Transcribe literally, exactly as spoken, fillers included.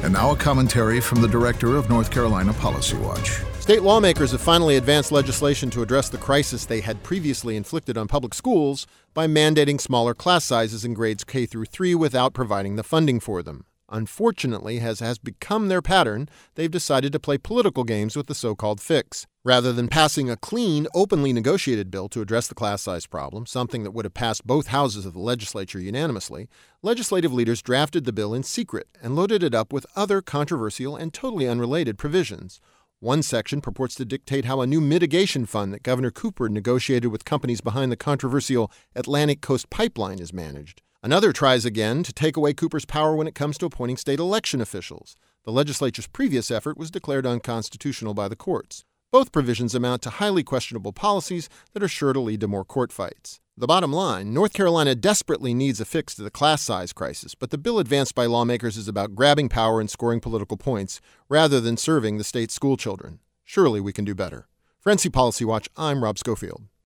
And now a commentary from the director of North Carolina Policy Watch. State lawmakers have finally advanced legislation to address the crisis they had previously inflicted on public schools by mandating smaller class sizes in grades K through three without providing the funding for them. Unfortunately, as has become their pattern, they've decided to play political games with the so-called fix. Rather than passing a clean, openly negotiated bill to address the class size problem, something that would have passed both houses of the legislature unanimously, legislative leaders drafted the bill in secret and loaded it up with other controversial and totally unrelated provisions. One section purports to dictate how a new mitigation fund that Governor Cooper negotiated with companies behind the controversial Atlantic Coast Pipeline is managed. Another tries again to take away Cooper's power when it comes to appointing state election officials. The legislature's previous effort was declared unconstitutional by the courts. Both provisions amount to highly questionable policies that are sure to lead to more court fights. The bottom line, North Carolina desperately needs a fix to the class size crisis, but the bill advanced by lawmakers is about grabbing power and scoring political points rather than serving the state's school children. Surely we can do better. For N C Policy Watch, I'm Rob Schofield.